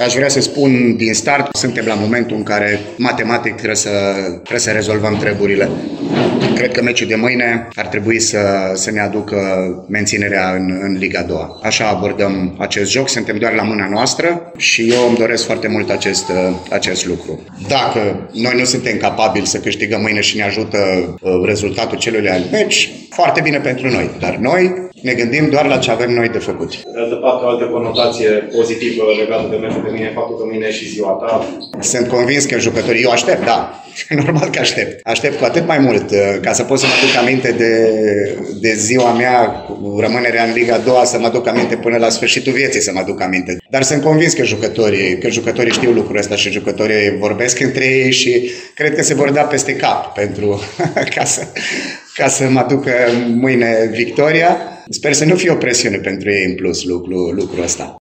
Aș vrea să spun din start, suntem la momentul în care matematic trebuie să rezolvăm treburile. Cred că meciul de mâine ar trebui să ne aducă menținerea în Liga 2. Așa abordăm acest joc, suntem doar la mâna noastră și eu îmi doresc foarte mult acest lucru. Dacă noi nu suntem capabili să câștigăm mâine și ne ajută rezultatul celuilalt meci, foarte bine pentru noi, dar noi ne gândim doar la ce avem noi de făcut. De altă parte, o altă conotație pozitivă legată de meciul de mâine, faptul că mâine e și ziua ta. Sunt convins că jucătorii, eu aștept, da, normal că aștept. Aștept cu atât mai mult, ca să pot să mă aduc aminte de ziua mea, cu rămânerea în Liga 2, să mă aduc aminte până la sfârșitul vieții să mă aduc aminte. Dar sunt convins că jucătorii știu lucrul ăsta și jucătorii vorbesc între ei și cred că se vor da peste cap pentru ca să mă aducă mâine victoria. Sper să nu fie o presiune pentru ei în plus lucrul ăsta.